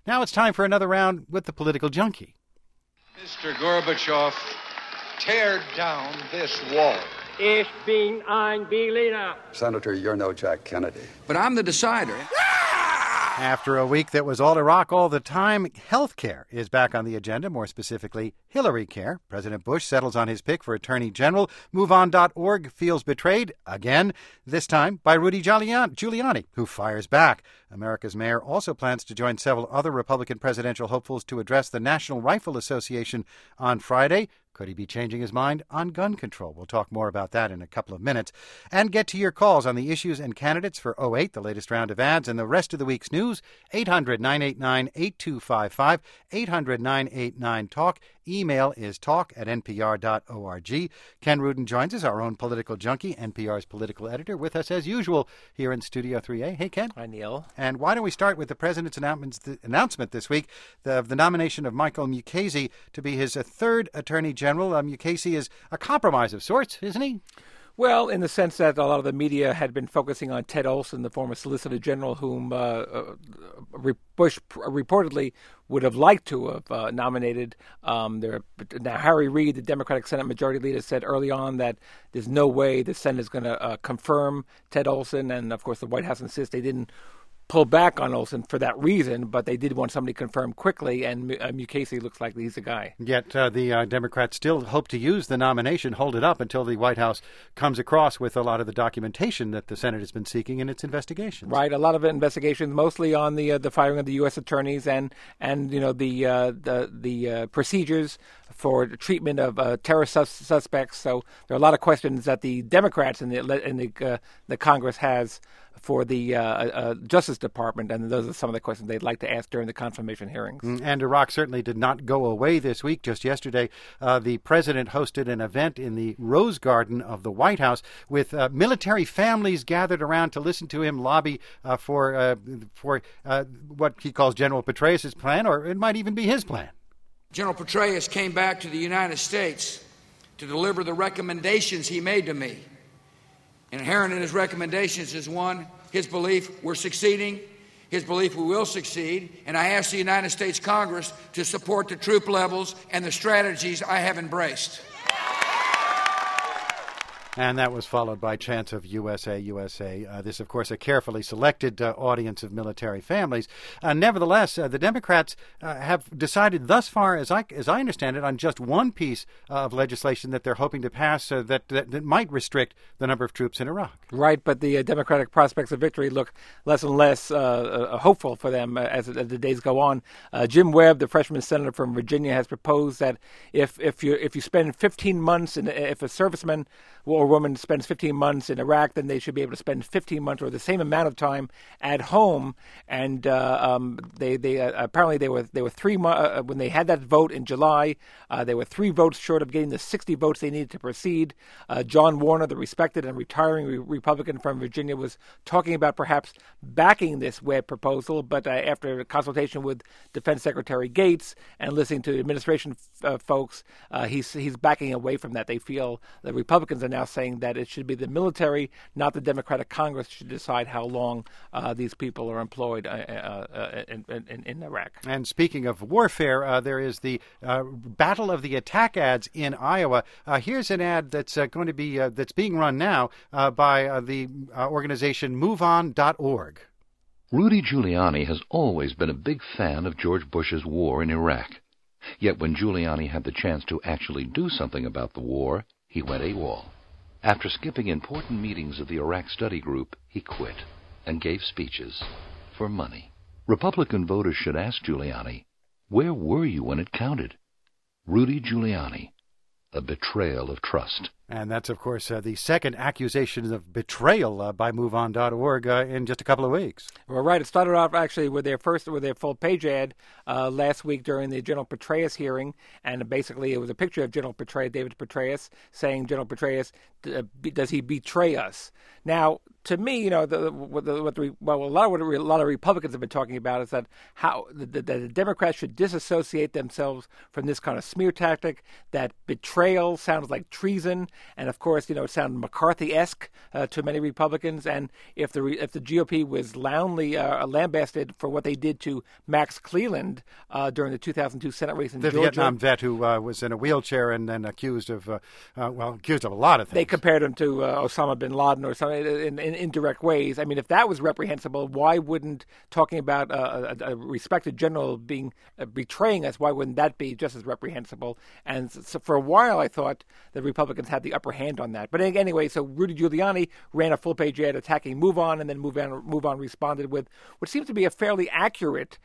Now it's time for another round with the political junkie. Mr. Gorbachev, tear down this wall. Ich bin ein Berliner. Senator, you're no Jack Kennedy. But I'm the decider. After a week that was all Iraq all the time, health care is back on the agenda, more specifically Hillary Care. President Bush settles on his pick for Attorney General. MoveOn.org feels betrayed again, this time by Rudy Giuliani, who fires back. America's mayor also plans to join several other Republican presidential hopefuls to address the National Rifle Association on Friday. Could he be changing his mind on gun control? We'll talk more about that in a couple of minutes. And get to your calls on the issues and candidates for 08, the latest round of ads, and the rest of the week's news. 800-989-8255, 800-989-TALK. Email is talk@npr.org. Ken Rudin joins us, our own political junkie, NPR's political editor, with us as usual here in Studio 3A. Hey, Ken. Hi, Neil. And why don't we start with the president's announcement this week of the nomination of Michael Mukasey to be his third attorney general. Mukasey is a compromise of sorts, isn't he? Well, in the sense that a lot of the media had been focusing on Ted Olson, the former Solicitor General, whom Bush reportedly would have liked to have nominated. Now, Harry Reid, the Democratic Senate Majority Leader, said early on that there's no way the Senate is going to confirm Ted Olson. And, of course, the White House insists they didn't pull back on Olson for that reason, but they did want somebody confirmed quickly, and Mukasey looks like he's the guy. Yet the Democrats still hope to use the nomination, hold it up until the White House comes across with a lot of the documentation that the Senate has been seeking in its investigations. Right, a lot of investigations, mostly on the firing of the U.S. attorneys and you know the procedures for the treatment of terrorist suspects. So there are a lot of questions that the Democrats in the Congress has for the Justice Department, and those are some of the questions they'd like to ask during the confirmation hearings. And Iraq certainly did not go away this week. Just yesterday, the president hosted an event in the Rose Garden of the White House with military families gathered around to listen to him lobby for what he calls General Petraeus' plan, or it might even be his plan. General Petraeus came back to the United States to deliver the recommendations he made to me. Inherent in his recommendations is one, his belief we're succeeding, his belief we will succeed, and I ask the United States Congress to support the troop levels and the strategies I have embraced. And that was followed by chants of USA, USA. This, of course, a carefully selected audience of military families. Nevertheless, the Democrats have decided thus far, as I understand it, on just one piece of legislation that they're hoping to pass that might restrict the number of troops in Iraq. Right, but the Democratic prospects of victory look less and less hopeful for them as the days go on. Jim Webb, the freshman senator from Virginia, has proposed that if you spend 15 months, if a serviceman or woman spends 15 months in Iraq, then they should be able to spend 15 months or the same amount of time at home. And they apparently they were 3 months when they had that vote in July. They were 3 votes short of getting the 60 votes they needed to proceed. John Warner, the respected and retiring Republican from Virginia, was talking about perhaps backing this Webb proposal, but after a consultation with Defense Secretary Gates and listening to administration folks, he's backing away from that. They feel the Republicans are now saying that it should be the military, not the Democratic Congress, should decide how long these people are employed in Iraq. And speaking of warfare, there is the Battle of the Attack ads in Iowa. Here's an ad that's going to be that's being run now by the organization MoveOn.org. Rudy Giuliani has always been a big fan of George Bush's war in Iraq. Yet when Giuliani had the chance to actually do something about the war, he went AWOL. After skipping important meetings of the Iraq Study Group, he quit and gave speeches for money. Republican voters should ask Giuliani, where were you when it counted? Rudy Giuliani, a betrayal of trust. And that's, of course, the second accusation of betrayal by MoveOn.org in just a couple of weeks. Well, right. It started off actually with their full-page ad last week during the General Petraeus hearing, and basically it was a picture of General Petraeus, David Petraeus, saying, "General Petraeus, does he betray us?" Now, to me, you know, a lot of Republicans have been talking about is that how the Democrats should disassociate themselves from this kind of smear tactic. That betrayal sounds like treason. And of course, it sounded McCarthy-esque to many Republicans. And if the GOP was loudly lambasted for what they did to Max Cleland during the 2002 Senate race in Georgia, the Vietnam vet who was in a wheelchair and then accused of a lot of things. They compared him to Osama bin Laden or something in indirect ways. I mean, if that was reprehensible, why wouldn't talking about a respected general being betraying us? Why wouldn't that be just as reprehensible? And so for a while, I thought the Republicans had the upper hand on that. But anyway, so Rudy Giuliani ran a full-page ad attacking MoveOn, and then MoveOn responded with what seems to be a fairly accurate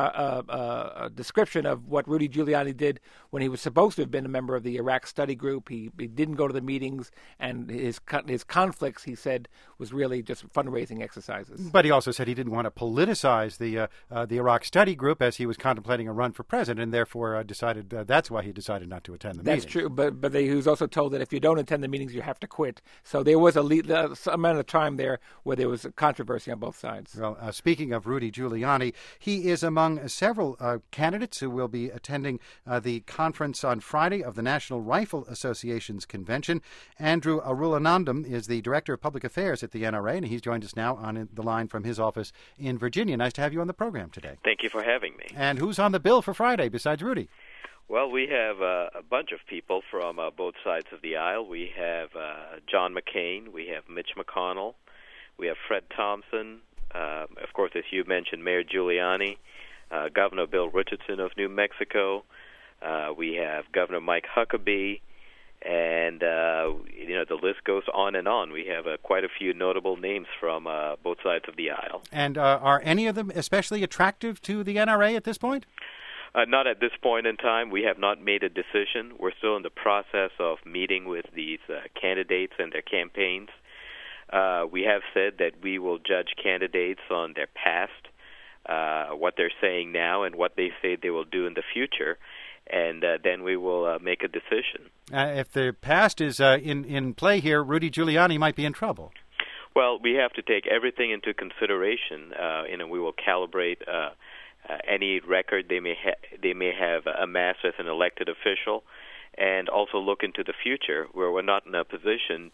description of what Rudy Giuliani did when he was supposed to have been a member of the Iraq Study Group. He didn't go to the meetings, and his conflicts, he said, was really just fundraising exercises. But he also said he didn't want to politicize the Iraq Study Group as he was contemplating a run for president, and therefore decided that's why he decided not to attend the meetings. That's true, but he was also told that if you don't attend the meetings, you have to quit. So there was some amount of time there where there was controversy on both sides. Well, speaking of Rudy Giuliani, he is among several candidates who will be attending the conference on Friday of the National Rifle Association's convention. Andrew Arulanandam is the Director of Public Affairs at the NRA, and he's joined us now on the line from his office in Virginia. Nice to have you on the program today. Thank you for having me. And who's on the bill for Friday besides Rudy? Well, we have a bunch of people from both sides of the aisle. We have John McCain, we have Mitch McConnell, we have Fred Thompson, of course, as you mentioned, Mayor Giuliani, Governor Bill Richardson of New Mexico, we have Governor Mike Huckabee, and the list goes on and on. We have quite a few notable names from both sides of the aisle. And are any of them especially attractive to the NRA at this point? Not at this point in time. We have not made a decision. We're still in the process of meeting with these candidates and their campaigns. We have said that we will judge candidates on their past, what they're saying now, and what they say they will do in the future, and then we will make a decision. If the past is in play here, Rudy Giuliani might be in trouble. Well, we have to take everything into consideration. We will calibrate any record they may have amassed as an elected official, and also look into the future, where we're not in a position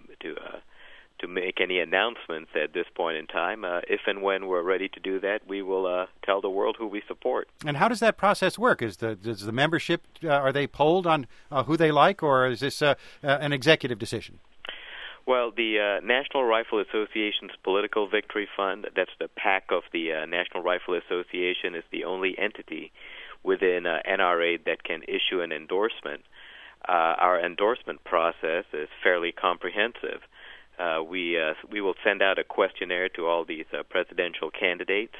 to make any announcements at this point in time. If and when we're ready to do that, we will tell the world who we support. And how does that process work? Does the membership, are they polled on who they like, or is this an executive decision? Well, the National Rifle Association's Political Victory Fund, that's the PAC of the National Rifle Association, is the only entity within NRA that can issue an endorsement. Our endorsement process is fairly comprehensive. We will send out a questionnaire to all these presidential candidates.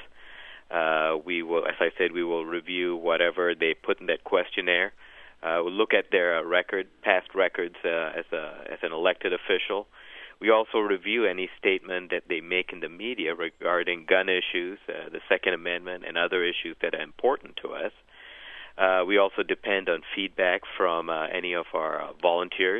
We will, as I said, we will review whatever they put in that questionnaire. We'll look at their past records as an elected official. We also review any statement that they make in the media regarding gun issues, the Second Amendment, and other issues that are important to us. We also depend on feedback from any of our volunteers,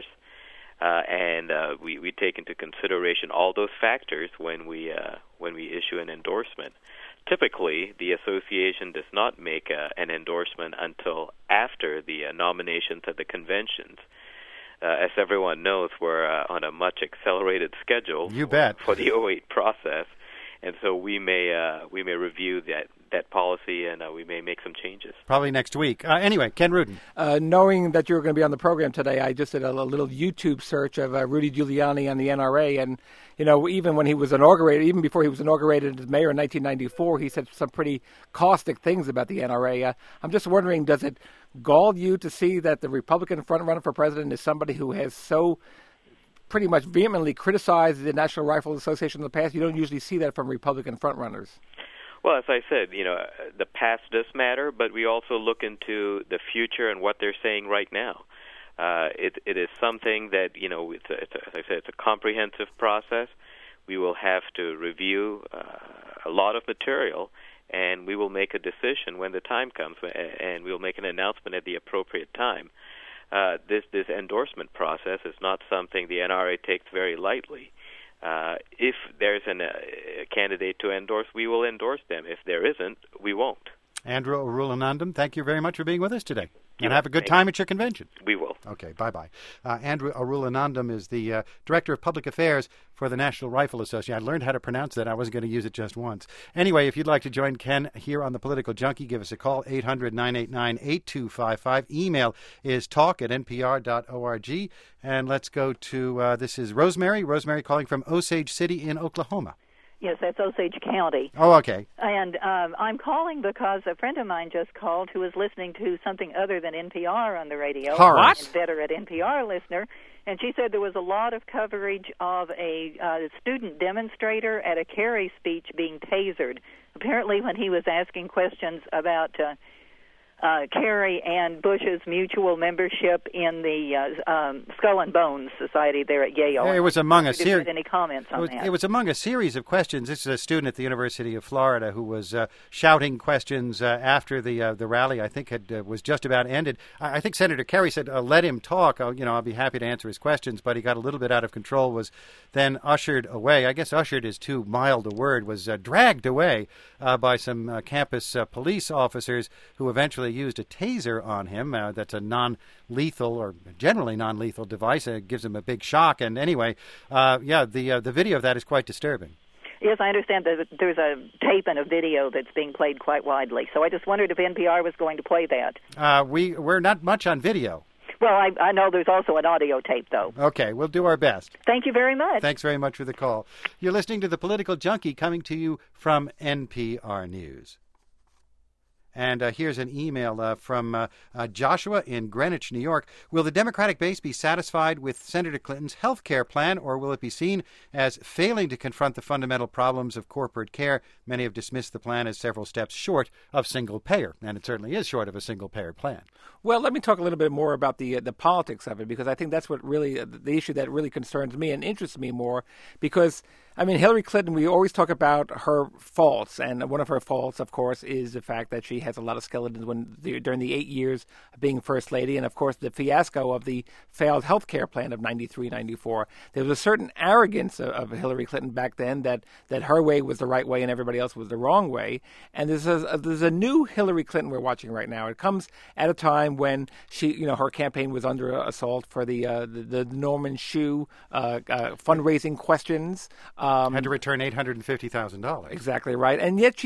and we take into consideration all those factors when we issue an endorsement. Typically, the association does not make an endorsement until after the nominations at the conventions. As everyone knows, we're on a much accelerated schedule. You bet. For the 08 process, and so we may review that policy, and we may make some changes. Probably next week. Anyway, Ken Rudin. Knowing that you were going to be on the program today, I just did a little YouTube search of Rudy Giuliani and the NRA, and even when he was inaugurated, even before he was inaugurated as mayor in 1994, he said some pretty caustic things about the NRA. I'm just wondering, does it gall you to see that the Republican frontrunner for president is somebody who has so pretty much vehemently criticized the National Rifle Association in the past? You don't usually see that from Republican frontrunners. Well, as I said, the past does matter, but we also look into the future and what they're saying right now. It is something that, as I said, it's a comprehensive process. We will have to review a lot of material, and we will make a decision when the time comes, and we'll make an announcement at the appropriate time. This endorsement process is not something the NRA takes very lightly. If there's a candidate to endorse, we will endorse them. If there isn't, we won't. Andrew Arulanandam, thank you very much for being with us today. And have a good time at your convention. We will. Okay, bye-bye. Andrew Arulanandam is the Director of Public Affairs for the National Rifle Association. I learned how to pronounce that. I wasn't going to use it just once. Anyway, if you'd like to join Ken here on The Political Junkie, give us a call, 800-989-8255. Email is talk@npr.org. And let's go to, this is Rosemary. Rosemary calling from Osage City in Oklahoma. Yes, that's Osage County. Oh, okay. And I'm calling because a friend of mine just called who was listening to something other than NPR on the radio. What? A veteran NPR listener. And she said there was a lot of coverage of a student demonstrator at a Kerry speech being tasered. Apparently when he was asking questions about Kerry and Bush's mutual membership in the Skull and Bones Society there at Yale. It was among a series. Any comments on that? It was among a series of questions. This is a student at the University of Florida who was shouting questions after the rally. I think was just about ended. I think Senator Kerry said, "Let him talk. I'll be happy to answer his questions." But he got a little bit out of control. Was then ushered away. I guess ushered is too mild a word. Was dragged away by some campus police officers who eventually used a taser on him. That's a non-lethal or generally non-lethal device. It gives him a big shock. And anyway, the video of that is quite disturbing. Yes, I understand that there's a tape and a video that's being played quite widely. So I just wondered if NPR was going to play that. We're not much on video. Well, I know there's also an audio tape, though. Okay, we'll do our best. Thank you very much. Thanks very much for the call. You're listening to The Political Junkie, coming to you from NPR News. And here's an email from Joshua in Greenwich, New York. Will the Democratic base be satisfied with Senator Clinton's health care plan, or will it be seen as failing to confront the fundamental problems of corporate care? Many have dismissed the plan as several steps short of single payer, and it certainly is short of a single payer plan. Well, let me talk a little bit more about the politics of it, because I think that's what really the issue that really concerns me and interests me more. Because Hillary Clinton, we always talk about her faults, and one of her faults, of course, is the fact that she has a lot of skeletons during the 8 years of being First Lady, and of course the fiasco of the failed health care plan of 93, 94. There was a certain arrogance of Hillary Clinton back then that her way was the right way and everybody else was the wrong way. And there's a new Hillary Clinton we're watching right now. It comes at a time when her campaign was under assault for the Norman Shoe fundraising questions. Had to return $850,000. Exactly right, and yet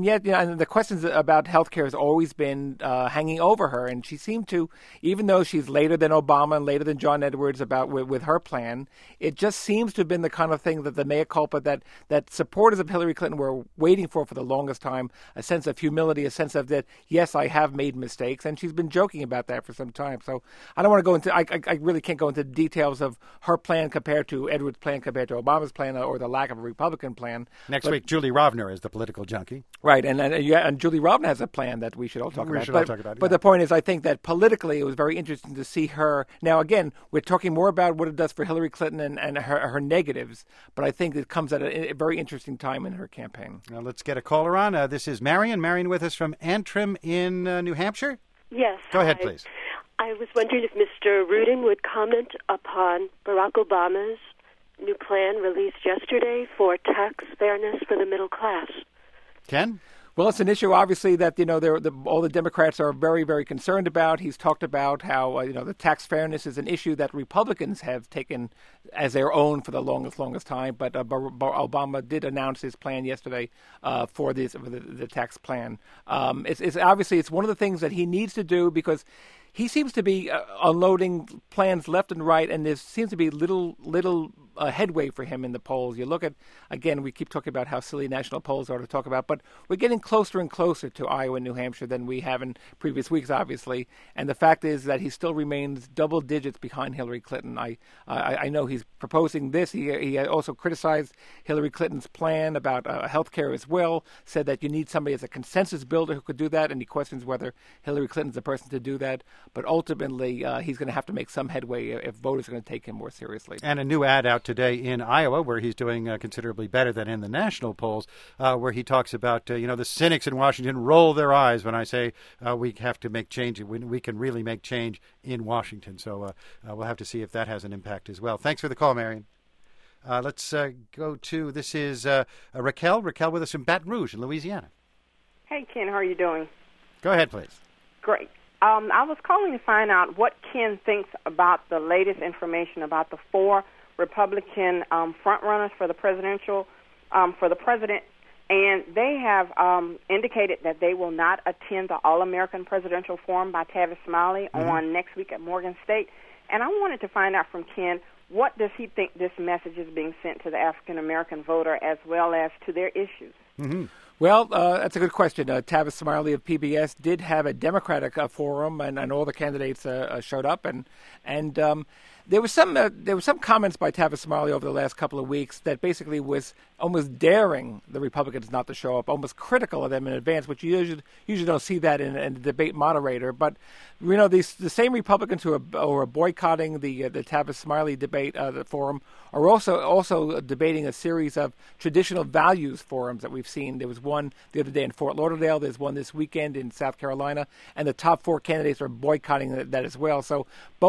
the questions about health care has always been hanging over her, and she seemed to, even though she's later than Obama and later than John Edwards with her plan, it just seems to have been the kind of thing that the mea culpa that supporters of Hillary Clinton were waiting for the longest time, a sense of humility, a sense of that, yes, I have made mistakes, and she's been joking about that for some time. So I don't want to go into, I really can't go into the details of her plan compared to Edwards' plan, compared to Obama's plan, or the lack of a Republican plan. Next week, Julie Rovner is the political junkie. Right, and Julie Rovner has a plan that we should all talk about. But the point is, I think that politically it was very interesting to see her. Now, again, we're talking more about what it does for Hillary Clinton and her negatives, but I think it comes at a very interesting time in her campaign. Now, let's get a caller on. This is Marion. Marion with us from Antrim in New Hampshire. Yes. Go ahead, please. I was wondering if Mr. Rudin would comment upon Barack Obama's new plan released yesterday for tax fairness for the middle class. Ken? Well, it's an issue, obviously, that all the Democrats are very, very concerned about. He's talked about how the tax fairness is an issue that Republicans have taken as their own for the longest time. But Obama did announce his plan yesterday for the tax plan. It's obviously it's one of the things that he needs to do, because he seems to be unloading plans left and right, and there seems to be little headway for him in the polls. You look at, again, we keep talking about how silly national polls are to talk about, but we're getting closer and closer to Iowa and New Hampshire than we have in previous weeks, obviously. And the fact is that he still remains double digits behind Hillary Clinton. I know he's proposing this. He also criticized Hillary Clinton's plan about health care as well, said that you need somebody as a consensus builder who could do that, and he questions whether Hillary Clinton's the person to do that. But ultimately, he's going to have to make some headway if voters are going to take him more seriously. And a new ad out today in Iowa, where he's doing considerably better than in the national polls, where he talks about, the cynics in Washington roll their eyes when I say we have to make change. We can really make change in Washington. So we'll have to see if that has an impact as well. Thanks for the call, Marion. Let's go to, this is Raquel. Raquel with us from Baton Rouge in Louisiana. Hey, Ken, how are you doing? Go ahead, please. Great. I was calling to find out what Ken thinks about the latest information about the 4 Republican frontrunners for the presidential, for the president, and they have indicated that they will not attend the All-American Presidential Forum by Tavis Smiley on next week at Morgan State. And I wanted to find out from Ken, what does he think this message is being sent to the African-American voter as well as to their issues? Well, that's a good question. Tavis Smiley of PBS did have a Democratic forum, and all the candidates showed up, and there was some comments by Tavis Smiley over the last couple of weeks that basically was almost daring the Republicans not to show up, almost critical of them in advance, which you usually don't see that in a debate moderator. But the same Republicans who are boycotting the Tavis Smiley debate, the forum, are also debating a series of traditional values forums that we've seen. There was one the other day in Fort Lauderdale. There's one this weekend in South Carolina, and the top 4 candidates are boycotting that as well. So,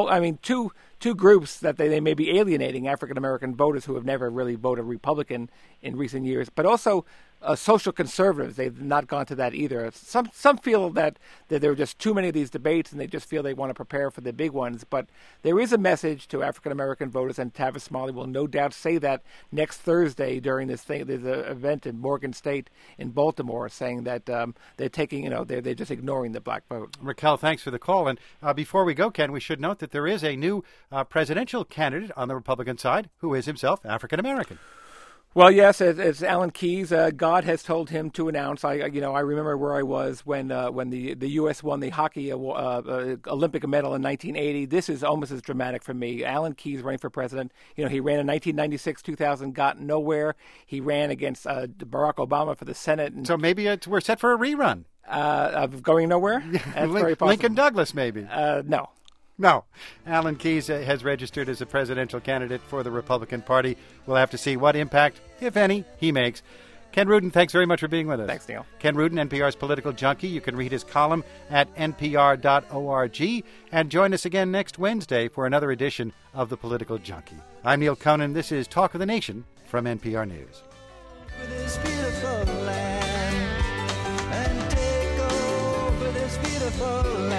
two groups that they may be alienating African-American voters who have never really voted Republican in recent years, but also social conservatives. They've not gone to that either. Some feel that there are just too many of these debates, and they just feel they want to prepare for the big ones. But there is a message to African-American voters, and Tavis Smiley will no doubt say that next Thursday during this thing. There's an event in Morgan State in Baltimore saying that they're taking, they're just ignoring the black vote. Raquel, thanks for the call. And before we go, Ken, we should note that there is a new presidential candidate on the Republican side who is himself African-American. Well, yes, it's Alan Keyes. God has told him to announce. I remember where I was when the U.S. won the hockey Olympic medal in 1980. This is almost as dramatic for me. Alan Keyes running for president. He ran in 1996, 2000, got nowhere. He ran against Barack Obama for the Senate. So maybe we're set for a rerun. Of going nowhere? That's very possible. Lincoln Douglas, maybe. No. No. Alan Keyes has registered as a presidential candidate for the Republican Party. We'll have to see what impact, if any, he makes. Ken Rudin, thanks very much for being with us. Thanks, Neil. Ken Rudin, NPR's political junkie. You can read his column at npr.org. And join us again next Wednesday for another edition of The Political Junkie. I'm Neil Conan. This is Talk of the Nation from NPR News. This beautiful land and take over this beautiful land.